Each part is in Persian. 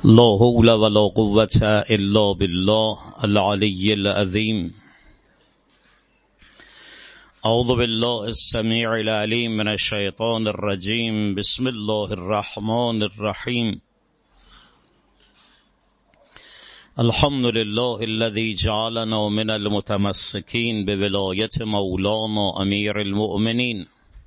لا حول ولا قوة إلا بالله العلي العظيم. أعوذ بالله السميع العليم من الشيطان الرجيم. بسم الله الرحمن الرحيم. الحمد لله الذي جعلنا من المتمسكين بولاية مولانا أمير المؤمنين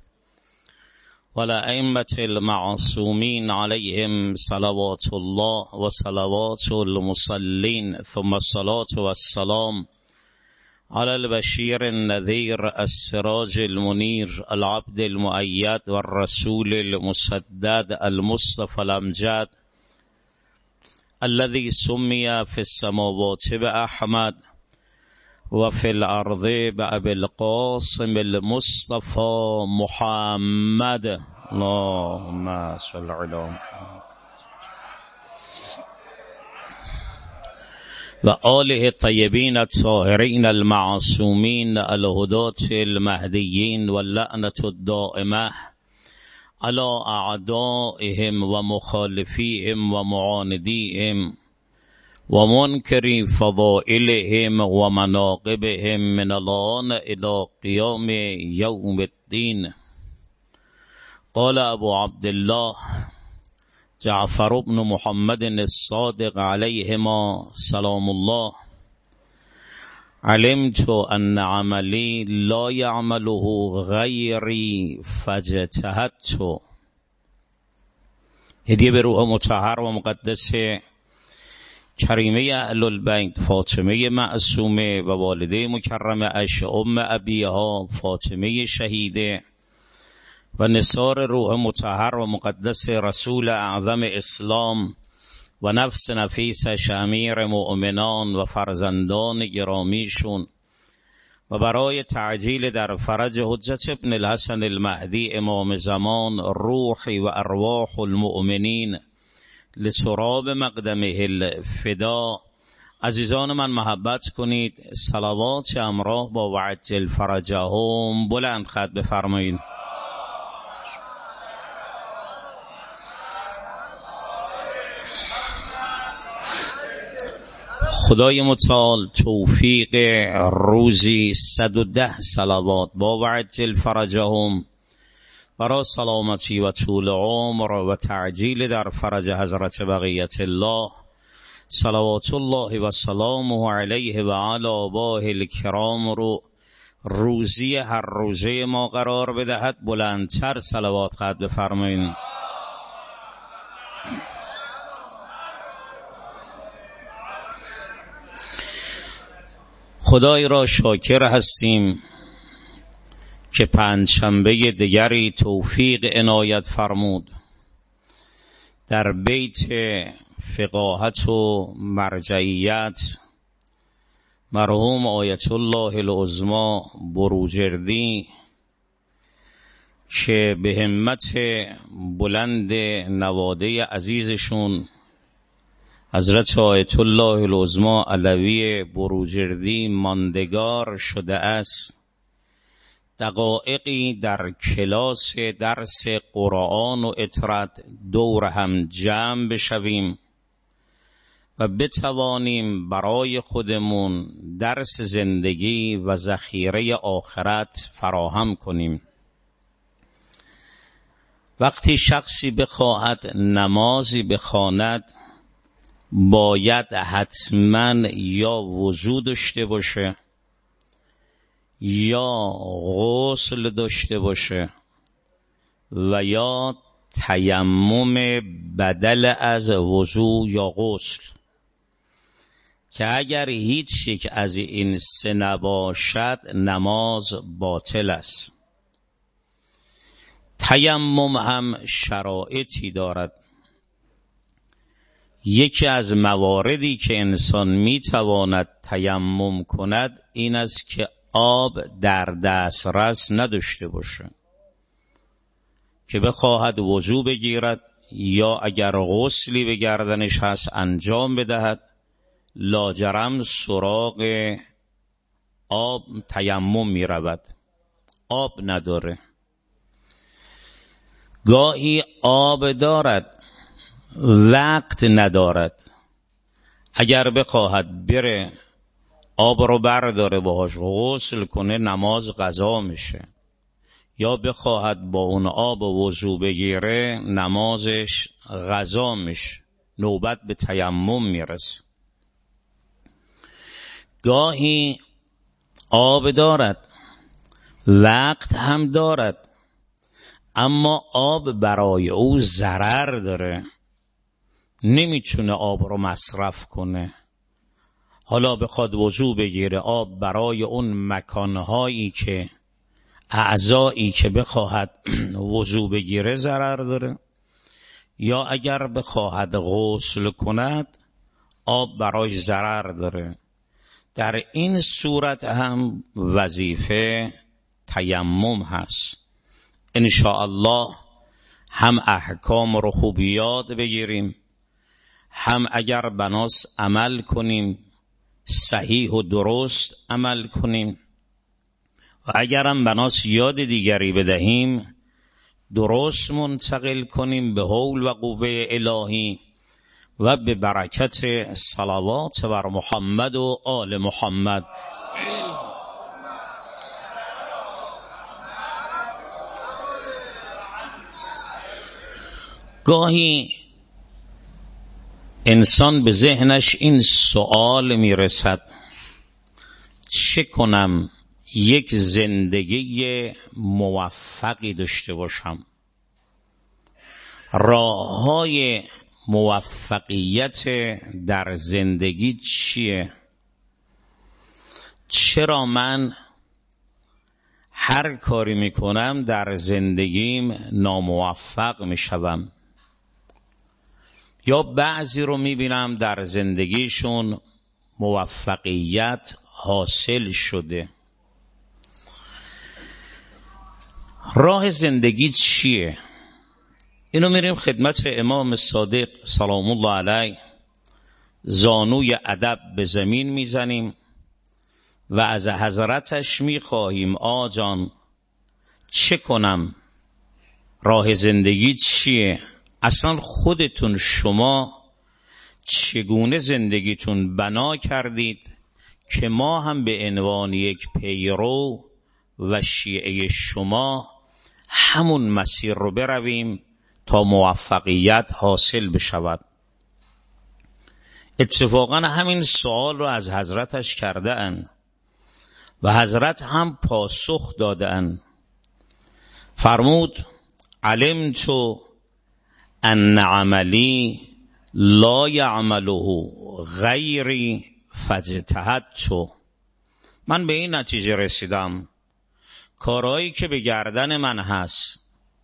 والأئمة المعصومين عليهم صلوات الله وصلوات المصلين، ثم الصلاة والسلام على البشير النذير السراج المنير العبد المؤيد والرسول المسدد المصطفى الأمجد الذي سمي في السماوات بأحمد وفي الأرض بأبي القاسم المصطفى محمد. اللهم صل على محمد وآله الطيبين الطاهرين المعصومين الهداة المهديين، واللعنة الدائمة على أعدائهم ومخالفيهم ومعانديهم ومنكر فضائلهم ومناقبهم من الآن إلى قيام يوم الدين. قال أبو عبد الله جعفر بن محمد الصادق عليهما سلام الله: علمت أن عملي لا يعمله غيري فاجتهدت. هدیه به روح مطهر و مقدس کریمه اهل البیت فاطمه معصومه و والده مکرمه اش ام ابیها فاطمه شهیده و نثار روح مطهر و مقدس رسول اعظم اسلام و نفس نفیسش امیر مؤمنان و فرزندان گرامیشون، و برای تعجیل در فرج حجت ابن الحسن المهدی امام زمان روحی و ارواح المؤمنین لتراب مقدمه الفدا، عزیزان من محبت کنید صلوات همراه با وعجل فرجهم بلند خط بفرمایید. خدای متعال توفیق روزی 110 صلوات با وعجل فرجهم برای سلامتی و طول عمر و تعجیل در فرج حضرت بقیت الله صلوات الله و سلامه علیه و علی آبائه الکرام رو روزی هر روزه ما قرار بدهد. بلندتر صلوات قد بفرمایید. خدای را شاکر هستیم که پنجشنبه دیگری توفیق عنایت فرمود در بیت فقاهت و مرجعیت مرحوم آیت الله العظمی بروجردی که به همت بلند نواده عزیزشون حضرت آیت الله العظمی علوی بروجردی ماندگار شده است، دقایقی در کلاس درس قرآن و اطرد دور هم جمع بشویم و بتوانیم برای خودمون درس زندگی و ذخیره آخرت فراهم کنیم. وقتی شخصی بخواهد نمازی بخواند باید حتما یا وضو داشته باشه یا غسل داشته باشه و یا تیمم بدل از وضو یا غسل، که اگر هیچ یک از این سه نباشد نماز باطل است. تیمم هم شرایطی دارد. یکی از مواردی که انسان میتواند تیمم کند این است که آب در دسترس نداشته باشه که بخواهد وضو بگیرد یا اگر غسلی به گردنش هست انجام بدهد، لاجرم سراغ آب تیمم می رود. آب نداره. گاهی آب دارد وقت ندارد، اگر بخواهد بره آب رو برداره باهاش غسل کنه نماز قضا میشه، یا بخواهد با اون آب وضو بگیره نمازش قضا میشه، نوبت به تیمم میرسه. گاهی آب دارد، وقت هم دارد، اما آب برای او ضرر داره، نمیتونه آب رو مصرف کنه. حالا بخواد وضو بگیره، آب برای اون مکانهایی که اعضایی که بخواهد وضو بگیره ضرر داره، یا اگر بخواهد غسل کند آب برایش ضرر داره. در این صورت هم وظیفه تیمم هست. انشاءالله هم احکام رو خوب یاد بگیریم، هم اگر بناس عمل کنیم صحیح و درست عمل کنیم، و اگر هم بناس یاد دیگری بدهیم درست منتقل کنیم به حول و قوه الهی و به برکت صلوات بر محمد و آل محمد. گاهی انسان به ذهنش این سوال میرسد: چه کنم یک زندگی موفقی داشته باشم؟ راههای موفقیت در زندگی چیه؟ چرا من هر کاری میکنم در زندگیم ناموفق میشوم؟ یا بعضی رو میبینم در زندگیشون موفقیت حاصل شده. راه زندگی چیه؟ اینو میریم خدمت امام صادق سلام الله علیه، زانوی ادب به زمین میزنیم و از حضرتش میخواهیم: آجان چه کنم؟ راه زندگی چیه؟ اصلا خودتون شما چگونه زندگیتون بنا کردید که ما هم به عنوان یک پیرو و شیعه شما همون مسیر رو برویم تا موفقیت حاصل بشود؟ اتفاقا همین سوال رو از حضرتش کرده اند و حضرت هم پاسخ داده اند. فرمود: علمت ان عملی لا یعمله غیری فاجتهدت. من به این نتیجه رسیدم کارهایی که به گردن من هست،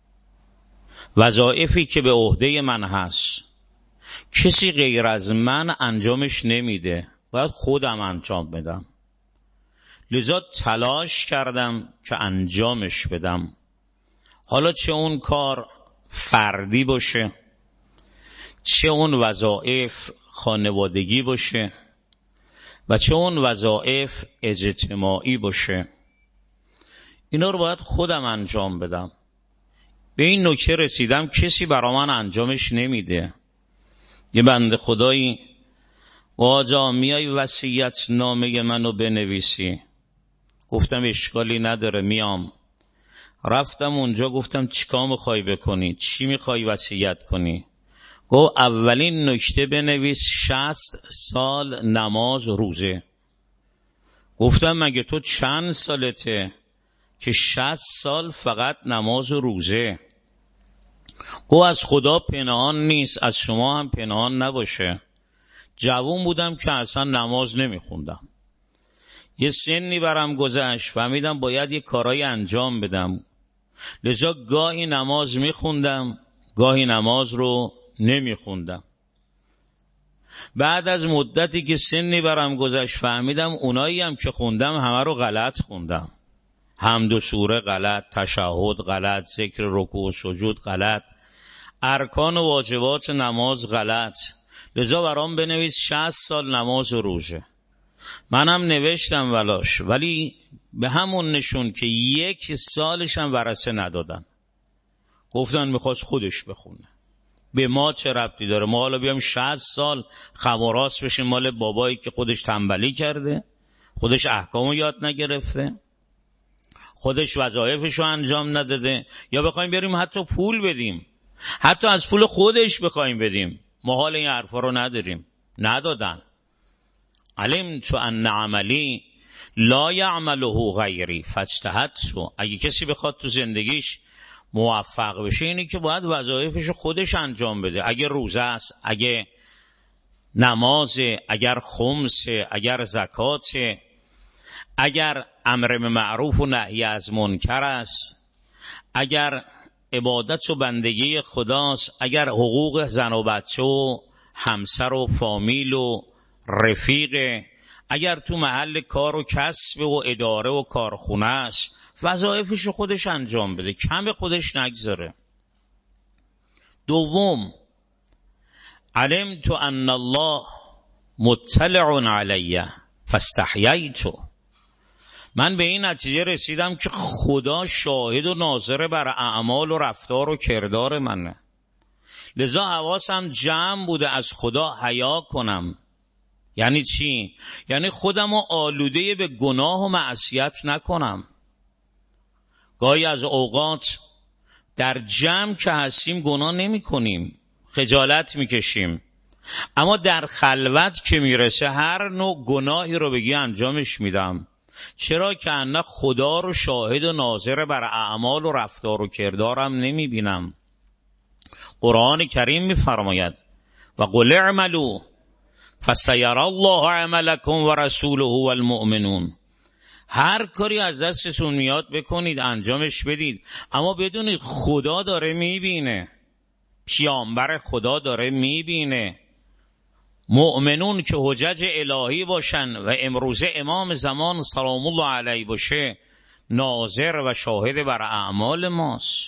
وظایفی که به عهده من هست، کسی غیر از من انجامش نمیده، باید خودم انجام بدم. لذا تلاش کردم که انجامش بدم، حالا چه اون کار فردی باشه، چه اون وظایف خانوادگی باشه و چه اون وظایف اجتماعی باشه، اینا رو باید خودم انجام بدم. به این نکته رسیدم کسی برا من انجامش نمیده. یه بنده خدایی: واجا میای وصیت نامه منو بنویسی؟ گفتم اشکالی نداره میام. رفتم اونجا گفتم چیکار میخوای بکنی؟ چی میخوای وصیت کنی؟ گفت اولین نکته بنویس 60 سال نماز روزه. گفتم مگه تو چند سالته که 60 سال فقط نماز و روزه؟ گفت از خدا پنهان نیست، از شما هم پنهان نباشه. جوان بودم که اصلا نماز نمیخوندم، یه سنی برم گذشت فهمیدم باید یه کارایی انجام بدم، لذا گاهی نماز میخوندم گاهی نماز رو نمیخوندم. بعد از مدتی که سنی برم گذشت فهمیدم اونایی هم که خوندم همه رو غلط خوندم. حمد و سوره غلط، تشهد غلط، ذکر رکوع و سجود غلط، ارکان و واجبات نماز غلط. لذا برام بنویس 60 سال نماز و روزه. منم نوشتم ولاش، ولی به همون نشون که 1 سالش هم ورثه ندادن. گفتن میخواست خودش بخونه. به ما چه ربطی داره؟ ما حالا بیام 60 سال خواراس بشیم مال بابایی که خودش تنبلی کرده، خودش احکامو یاد نگرفته، خودش وظایفشو انجام نداده، یا بخوایم بریم حتی پول بدیم، حتی از پول خودش بخوایم بدیم؟ ما حال این حرفا رو نداریم، ندادن. علمت ان عملی لا یعمله غیری فاجتهدت. اگه کسی بخواد تو زندگیش موفق بشه اینه که باید وظایفش خودش انجام بده. اگه روزه است، اگه نمازه، اگر خمسه، اگر زکاته، اگر امر به معروف و نهی از منکر است، اگر عبادت و بندگی خداست، اگر حقوق زن و بچه و همسر و فامیل و رفیق، اگر تو محل کار و کسب و اداره و کارخونه است، وظایفش خودش انجام بده، کم خودش نگذاره. دوم، علمت ان الله مطلع علی فاستحییت. من به این نتیجه رسیدم که خدا شاهد و ناظر بر اعمال و رفتار و کردار منه، لذا حواسم جمع بوده از خدا حیا کنم. یعنی چی؟ یعنی خودمو آلوده به گناه و معصیت نکنم. گاهی از اوقات در جمع که هستیم گناه نمی کنیم، خجالت می کشیم، اما در خلوت که می رسه هر نوع گناهی رو بگی انجامش میدم. چرا؟ که نه خدا رو شاهد و ناظر بر اعمال و رفتار و کردارم نمی بینم. قرآن کریم می فرماید و قل اعملوا فسیری الله عملکم و رسوله والمؤمنون. هر کاری از دستتون میاد بکنید، انجامش بدید، اما بدونید خدا داره میبینه، پیامبر خدا داره میبینه. مؤمنون که حجج الهی باشن و امروزه امام زمان سلام الله علیه باشه، ناظر و شاهد بر اعمال ماست.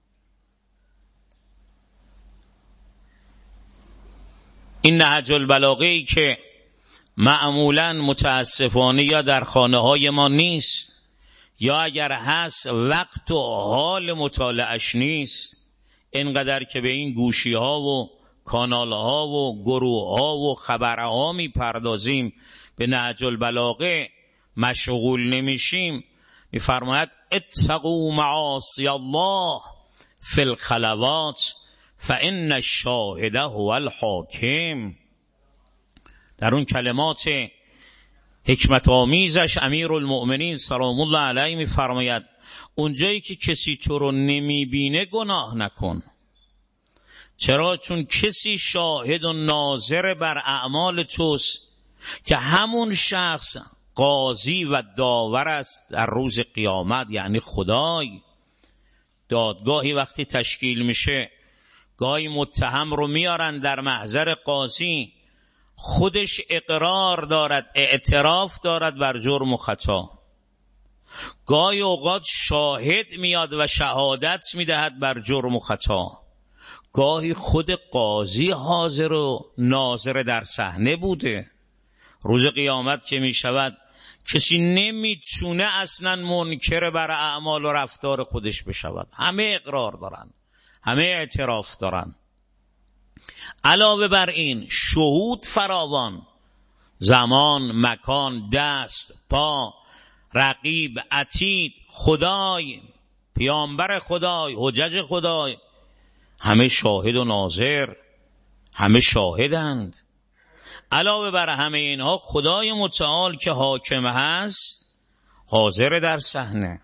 این نهج البلاغه‌ای که معمولاً متاسفانه یا در خانه های ما نیست، یا اگر هست وقت و حال مطالعهش نیست، اینقدر که به این گوشی ها و کانال ها و گروه ها و خبرها می پردازیم، به نهج البلاغه مشغول نمیشیم. می فرماید اتقوا معاصی الله فی الخلوات فان الشاهد هو الحاکم. در اون کلمات حکمت آمیزش امیرالمؤمنین سلام الله علیه می فرماید اونجایی که کسی تو رو نمی بینه گناه نکن. چرا؟ چون کسی شاهد و ناظر بر اعمال توست که همون شخص قاضی و داور است در روز قیامت، یعنی خدای. دادگاهی وقتی تشکیل میشه، گاهی متهم رو میارن در محضر قاضی، خودش اقرار دارد، اعتراف دارد بر جرم و خطا. گاهی اوقات شاهد میاد و شهادت میدهد بر جرم و خطا. گاهی خود قاضی حاضر و ناظر در صحنه بوده. روز قیامت که میشود کسی نمیتونه اصلا منکر بر اعمال و رفتار خودش بشود. همه اقرار دارن، همه اعتراف دارن. علاوه بر این شهود فراوان، زمان، مکان، دست، پا، رقیب، عتید، خدای، پیامبر خدای، حجج خدای، همه شاهد و ناظر، همه شاهدند. علاوه بر همه اینها خدای متعال که حاکم هست حاضر در صحنه.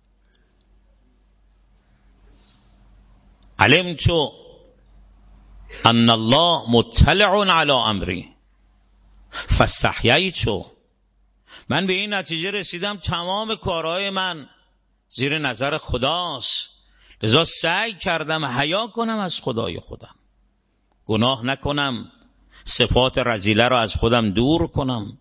علمت ان الله مطلع علی امری فاستحییت. من به این نتیجه رسیدم تمام کارهای من زیر نظر خداست، لذا سعی کردم حیا کنم از خدای خودم، گناه نکنم، صفات رذیله را از خودم دور کنم.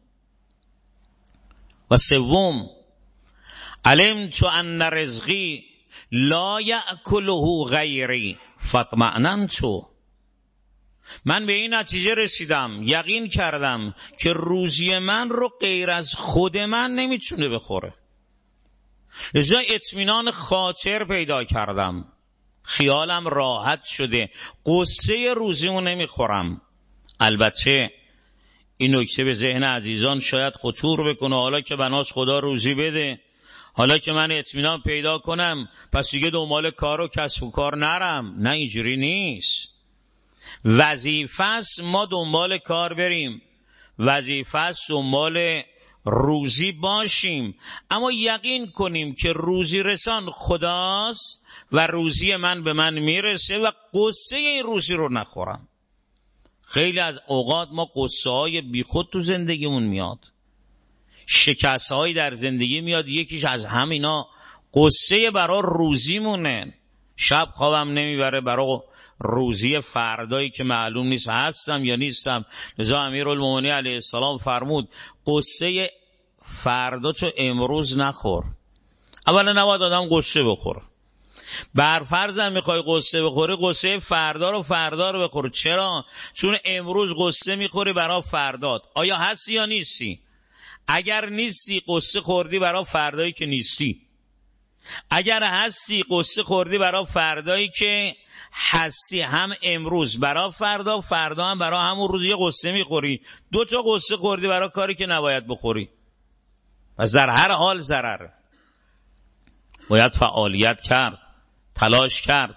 و سوم، علمت ان رزقی لا یأکله غیری فاطمأننت. من به این نتیجه رسیدم، یقین کردم که روزی من رو غیر از خود من نمیتونه بخوره، لذا اطمینان خاطر پیدا کردم، خیالم راحت شده، قصه روزیمو نمیخورم. البته این نکته به ذهن عزیزان شاید خطور بکنه، حالا که بناس خدا روزی بده، حالا که من اطمینان پیدا کنم پس دیگه دنبال کار و کسب و کار نرم. نه، اینجوری نیست. وظیفه است ما دنبال کار بریم، وظیفه است دنبال روزی باشیم، اما یقین کنیم که روزی رسان خداست و روزی من به من میرسه و قصه این روزی رو نخورم. خیلی از اوقات ما قصه های بی خود تو زندگیمون میاد، شکست هایی در زندگی میاد، یکیش از همینا قصه برای روزیمونه. شب خوابم نمیبره برای روزی فردایی که معلوم نیست هستم یا نیستم. لذا امیرالمومنین علیه السلام فرمود قصه فردا تو امروز نخور. اولا نباید آدم قصه بخوره. بر فرضم میخوای قصه بخوری، قصه فردا رو بخور. چرا؟ چون امروز قصه میخوری برای فردات. آیا هستی یا نیستی؟ اگر نیستی قصه خوردی برای فردایی که نیستی. اگر هستی قصه خوردی برای فردایی که هستی. هم امروز برای فردا، فردا هم برای همون روز یه قصه میخوری. 2 تا قصه خوردی برای کاری که نباید بخوری. پس در هر حال ضرر. باید فعالیت کرد، تلاش کرد.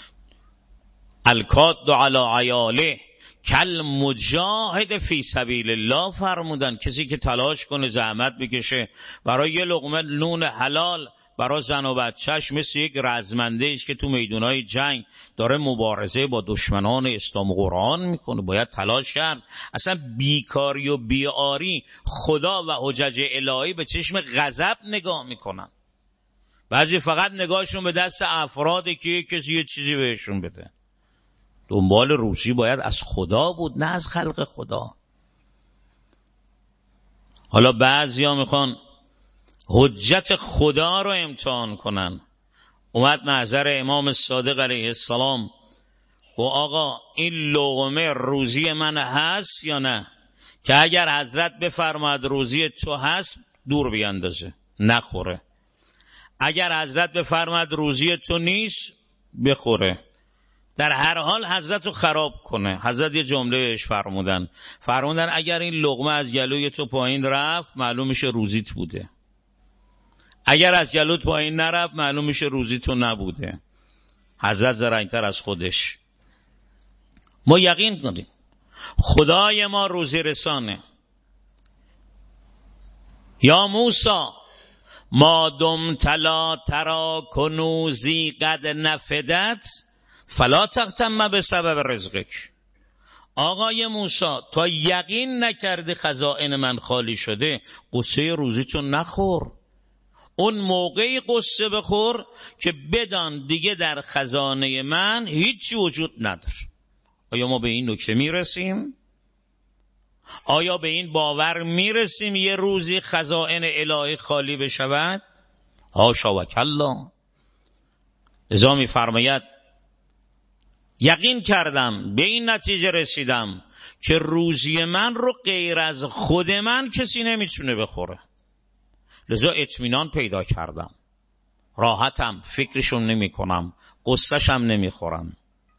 الکاد علی عیاله کل مجاهد فی سبیل الله فرمودن. کسی که تلاش کنه، زحمت بکشه برای یه لقمه نون حلال برای زن و بچهش، مثل یک رزمنده است که تو میدونای جنگ داره مبارزه با دشمنان اسلام و قرآن میکنه. باید تلاش کرد. اصلا بیکاری و بیاری خدا و حجج الهی به چشم غضب نگاه میکنن. بعضی فقط نگاهشون به دست افراده که کسی یه چیزی بهشون بده. دنبال روزی باید از خدا بود، نه از خلق خدا. حالا بعضیا میخوان حجت خدا رو امتحان کنن. اومد محضر امام صادق علیه السلام و آقا این لقمه روزی من هست یا نه؟ که اگر حضرت بفرماد روزی تو هست دور بیاندازه، نخوره. اگر حضرت بفرماد روزی تو نیست بخوره. در هر حال حضرت رو خراب کنه. حضرت یه جمله بهش فرمودن اگر این لقمه از گلوی تو پایین رفت معلوم میشه روزیت بوده، اگر از گلوت پایین نرفت معلوم میشه روزی تو نبوده. حضرت زرنگتر از خودش. ما یقین کنیم خدای ما روزی رسانه. یا موسی ما دمت لا تری کنوزی قد نفدت فلا تغتم بسبب رزقک. آقای موسی تا یقین نکردی خزائن من خالی شده، قصه روزیتون نخور. اون موقعی قصه بخور که بدان دیگه در خزانه من هیچی وجود نداره. آیا ما به این نکته میرسیم؟ آیا به این باور میرسیم یه روزی خزائن الهی خالی بشود؟ حاشا و کلا. لذا می‌فرماید یقین کردم، به این نتیجه رسیدم که روزی من رو غیر از خود من کسی نمیتونه بخوره. لذا اطمینان پیدا کردم، راحتم، فکرشون نمی کنم، قصهشم نمی خورم.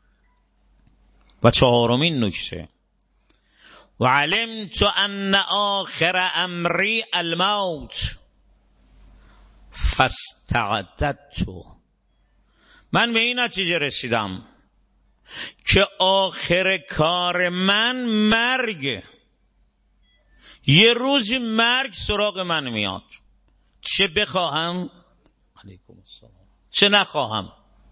و 4مین نکته و علمت ان آخر امری الموت فاستعددت. من به این نتیجه رسیدم که آخر کار من مرگ. یه روزی مرگ سراغ من میاد، چه بخواهم علیکم السلام، چه نخواهم،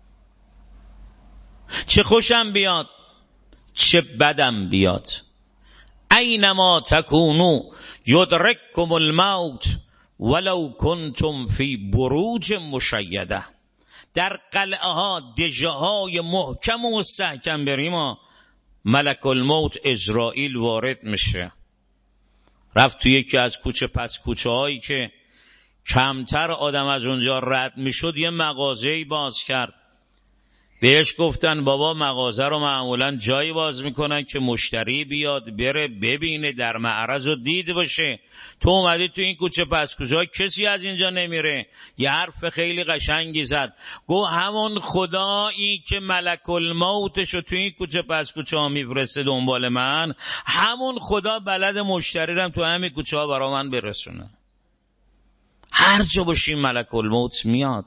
چه خوشم بیاد چه بدم بیاد. اینما تکونو یدرککم الموت ولو کنتم فی بروج مشیده. در قلعه ها، دژه های محکم و مستحکم بریم، ملک الموت عزرائیل وارد میشه. رفت تو یکی از کوچه پس کوچه هایی که کمتر آدم از اونجا رد میشد، یه مغازه‌ای باز کرد. بهش گفتن بابا مغازه رو معمولا جایی باز میکنن که مشتری بیاد بره ببینه در معرض و دید باشه، تو اومدی تو این کوچه پس کوچه کسی از اینجا نمیره. یه حرف خیلی قشنگی زد، گو همون خدایی که ملک الموتشو تو این کوچه پس کوچه ها میفرسته دنبال من، همون خدا بلد مشتری رم تو همین کوچه ها برا من برسونه. هر جا باشیم ملک الموت میاد.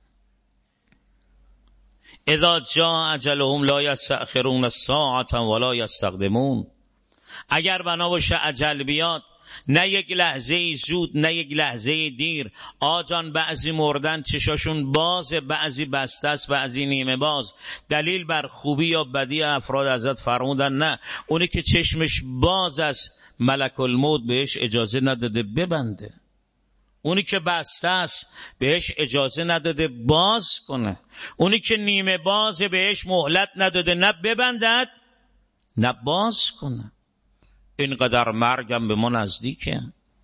اذا جاء اجلهم لا یستأخرون الساعة ولا یستقدمون. اگر بنا باشه اجل بیاد، نه یک لحظه زود نه یک لحظه دیر. آجان بعضی مردن چشاشون باز، بعضی بسته است، بعضی نیمه باز. دلیل بر خوبی یا بدی افراد حضرت فرمودن نه، اونی که چشمش باز است ملک الموت بهش اجازه نداده ببنده، اونی که بسته است بهش اجازه نداده باز کنه، اونی که نیمه باز بهش مهلت نداده نه ببندد نه باز کنه. اینقدر مرگم به ما نزدیکه.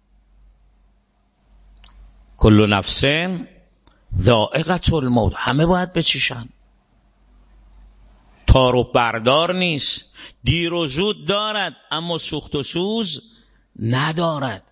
کل نفس ذائقة الموت، همه باید بچشن. تار و بردار نیست، دیر و زود دارد اما سوخت و سوز ندارد.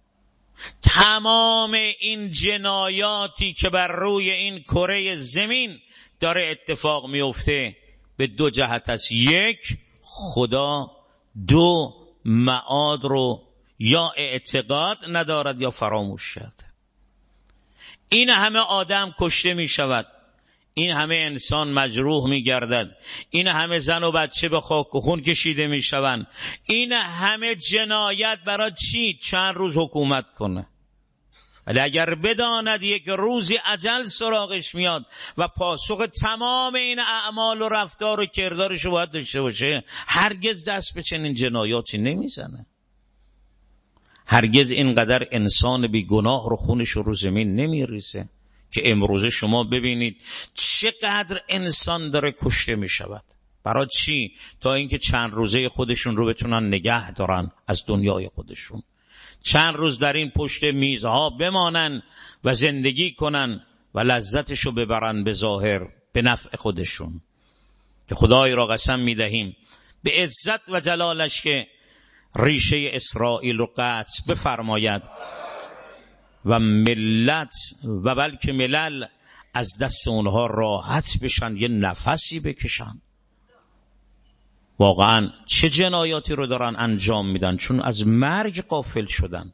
تمام این جنایاتی که بر روی این کره زمین داره اتفاق میفته به دو جهت است. یک، خدا، دو، معاد رو یا اعتقاد ندارد یا فراموش کرده. این همه آدم کشته می شود، این همه انسان مجروح می گردد، این همه زن و بچه به خاک و خون کشیده می شوند. این همه جنایت برای چی؟ چند روز حکومت کنه. ولی اگر بداند یک روزی اجل سراغش میاد و پاسخ تمام این اعمال و رفتار و کردارش رو باید داشته باشه، هرگز دست به چنین جنایاتی نمیزنه. هرگز اینقدر انسان بی گناه رو خونش رو زمین نمیریزه که امروزه شما ببینید چقدر انسان داره کشته می شود. برای چی؟ تا اینکه چند روزه خودشون رو بتونن نگه دارن از دنیای خودشون، چند روز در این پشت میزها بمانن و زندگی کنن و لذتشو ببرن به ظاهر به نفع خودشون. که خدای را قسم میدهیم به عزت و جلالش که ریشه اسرائیل رو قطع بفرماید و ملت و بلکه ملل از دست اونها راحت بشن، یه نفسی بکشن. واقعا چه جنایاتی رو دارن انجام میدن چون از مرگ غافل شدن.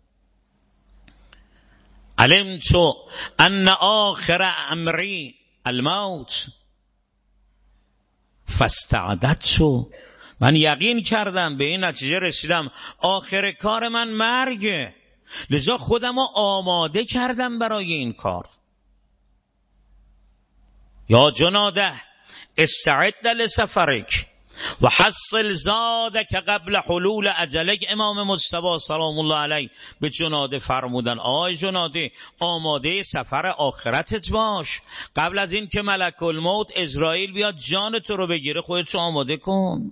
علمت ان آخر امری الموت فاستعددت. من یقین کردم، به این نتیجه رسیدم آخر کار من مرگه، لذا خودم رو آماده کردم برای این کار. یا جناده استعد لسفرک و حصل زادک قبل حلول اجلک. امام مصطفی سلام الله علیه به جناده فرمودن آی جناده آماده سفر آخرتت باش، قبل از این که ملک الموت عزرائیل بیاد جان تو رو بگیره خودت رو آماده کن.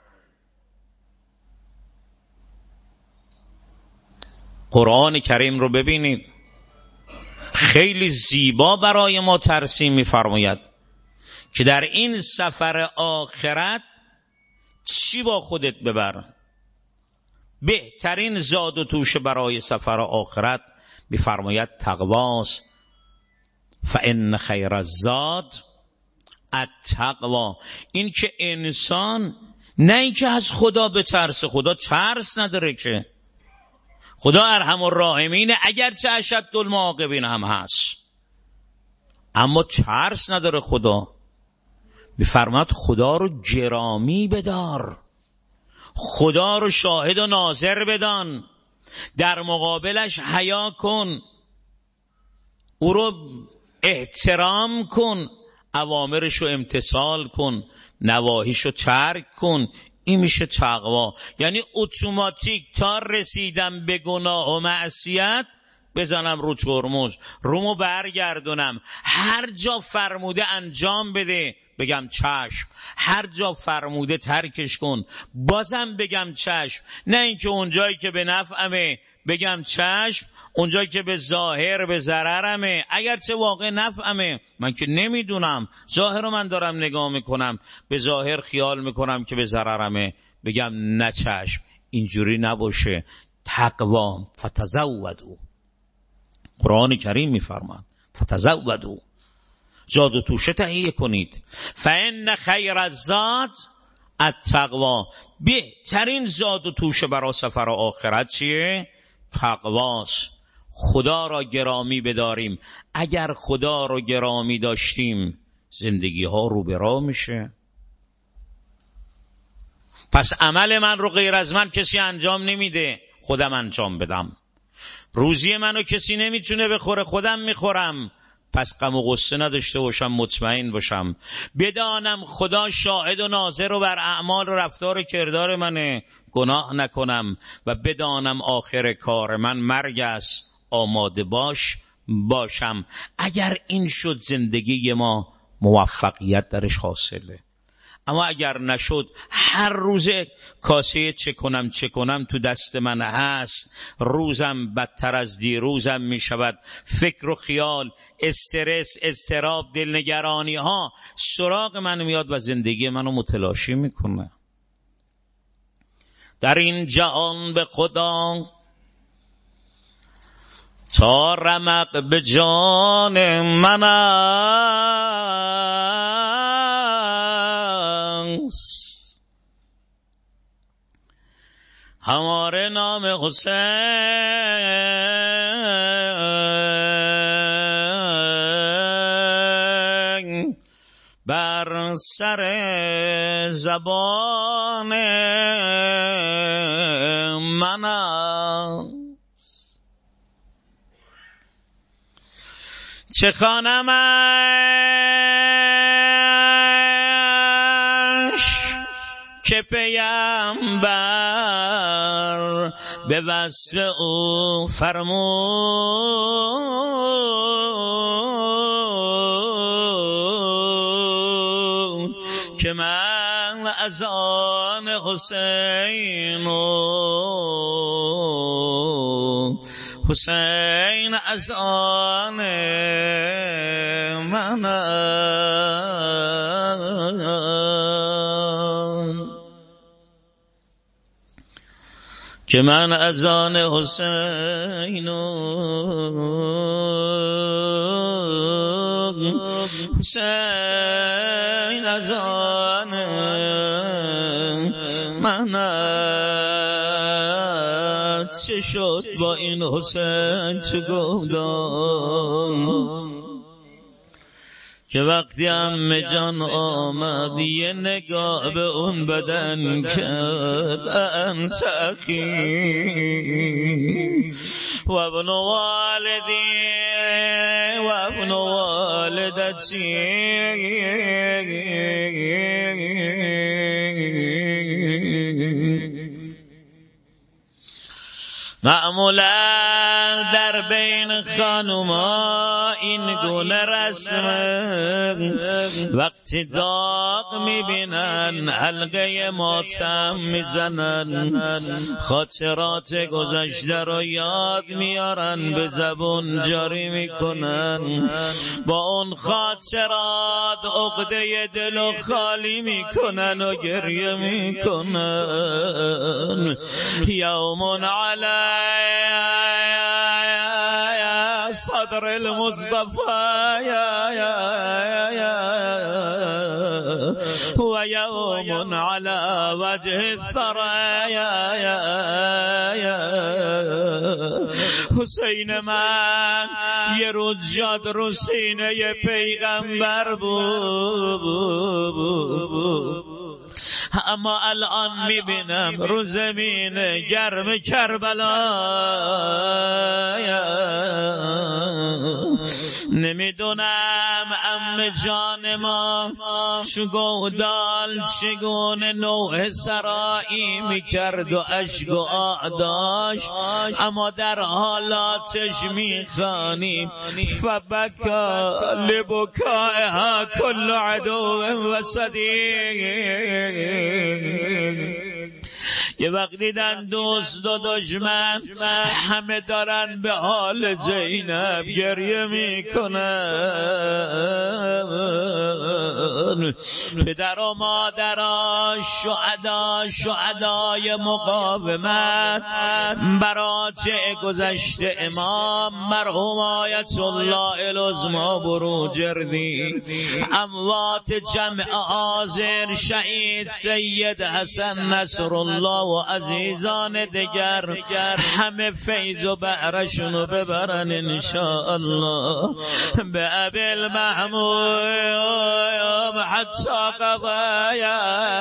قرآن کریم رو ببینید، خیلی زیبا برای ما ترسیم می‌فرماید که در این سفر آخرت چی با خودت ببر. بهترین زاد و توشه برای سفر آخرت می‌فرماید تقواست. فإن خیر الزاد التقوا. این که انسان نه اینکه از خدا بترسه، خدا ترس نداره که، خدا ارحم الراحمین اگرچه اشد المعاقبین هم هست، اما ترس نداره. خدا می‌فرماید خدا رو گرامی بدار، خدا رو شاهد و ناظر بدان، در مقابلش حیا کن، او رو احترام کن، اوامرش رو امتثال کن، نواهیش رو ترک کن. این میشه تقوا. یعنی اتوماتیک تا رسیدم به گناه و معصیت بزنم رو ترمز، رومو برگردونم، هر جا فرموده انجام بده، بگم چشم، هر جا فرموده ترکش کن بازم بگم چشم، نه اینکه اونجایی که به نفعمه بگم چشم، اونجایی که به ظاهر به ضررمه اگرچه واقع نفعمه من که نمیدونم، ظاهر رو من دارم نگاه میکنم، به ظاهر خیال میکنم که به ضررمه، بگم نه چشم. اینجوری نباشه. تقوا فتزودوا، قرآن کریم میفرماد فتزودوا، زاد و توشه تهیه کنید. فإن خیر الزاد التقوا، بهترین زاد و توشه برای سفر آخرت چیه؟ تقواست. خدا را گرامی بداریم. اگر خدا را گرامی داشتیم زندگی ها رو به راه میشه. پس عمل من رو غیر از من کسی انجام نمیده، خودم انجام بدم. روزی منو کسی نمیتونه بخوره، خودم میخورم. پس غم و غصه نداشته باشم، مطمئن باشم، بدانم خدا شاهد و ناظر و بر اعمال و رفتار و کردار منه، گناه نکنم و بدانم آخر کار من مرگ است، آماده باشم. اگر این شد زندگی ما موفقیت درش حاصله. اما اگر نشد، هر روز کاسه چه کنم تو دست من هست، روزم بدتر از دیروزم می شود. فکر و خیال، استرس، اضطراب، دلنگرانی ها سراغ من میاد و زندگی منو متلاشی میکنه. در این جهان به خدا تا رمق به جان من است، هماره نام حسین بر سر زبان من است. چه خوانمش که پیامبر به وصف او فرمود که من از آن حسین از آن من که من از آن حسین از آن من. چه شد با این حسین چه گفتم که وقتی عمه جان آمد یه نگاه به اون بدن کرد، انت اخی و ابن والدی و ابن والدتی، معمولا در بین خانوما این گونه رسمه، وقتی داغ میبینن حلقه ماتم میزنن، خاطرات گذشته رو یاد میارن، به زبون جاری میکنن، با اون خاطرات عقده دل خالی میکنن و گریه میکنن. یوم علی صدر المصطفى و یوم على وجه الثرى. حسین من یه روز جاد رو سینه پیغمبر بود، اما الان میبینم رو زمین گرم کربلا نمیدونم عمه جان ما چگودال چگونه نوع سرایی میکرد و اشک و آداش، اما در حالاتش میخوانیم فبکا لبکائها کل عدو و صدیق. یه وقت دیدن دوست و دشمن همه دارن به حال زینب گریه میکنن. پدر و مادرها شهدای مقاومت براچه گذشته امام مرحوم آیت الله العظمی بروجردی، اموات جمع حاضر شهید سید حسن نصر الله و عزیزان دیگر همه فیض و بهرشونو ببرن انشاءالله. به ابی المحمود حتی قضایا،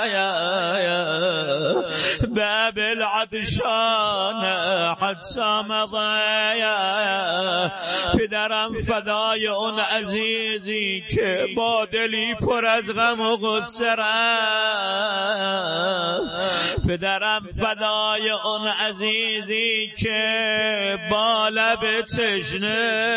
به ابی العطشان حتی مضایا. پدرم فدای اون عزیزی که با دلی پر از غم و غصه رفت، پدرم فدای اون عزیزی که با لب تشنه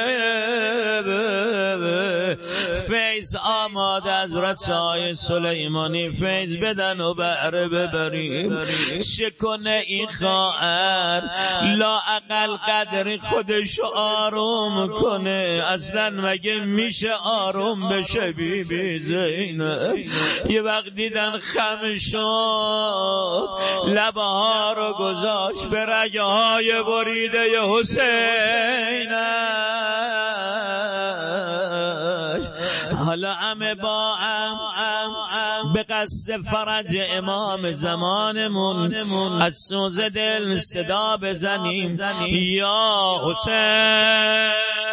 فیض آماده از رضای سلیمانی فیض بدن و بهره ببریم. چه کنه این خواهر لا اقل قدر خودش آروم کنه؟ اصلا مگه میشه آروم بشه بی بی زینب؟ یه وقت دیدن خم شد لبها رو گذاشت به رگه های بریده حسین. حالا همه با هم به قصد فرج امام زمانمون از سوز دل صدا بزنیم یا حسین